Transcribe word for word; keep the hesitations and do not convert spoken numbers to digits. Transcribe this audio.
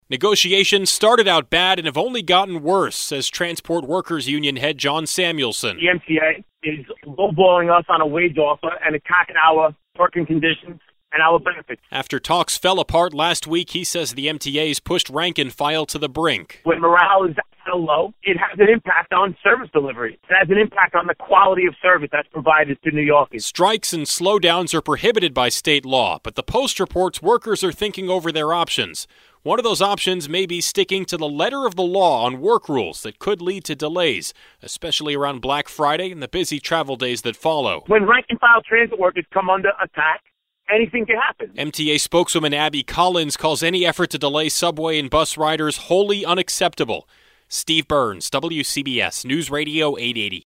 Negotiations started out bad and have only gotten worse, says Transport Workers Union head John Samuelson. The M T A is lowballing us on a wage offer and attacking our working conditions and our benefits. After talks fell apart last week, he says the M T A's pushed rank and file to the brink. When morale is so low, it has an impact on service delivery. It has an impact on the quality of service that's provided to New Yorkers. Strikes and slowdowns are prohibited by state law, but the Post reports workers are thinking over their options. One of those options may be sticking to the letter of the law on work rules that could lead to delays, especially around Black Friday and the busy travel days that follow. When rank-and-file transit workers come under attack, anything can happen. M T A spokeswoman Abby Collins calls any effort to delay subway and bus riders wholly unacceptable. Steve Burns, W C B S News Radio eight eighty.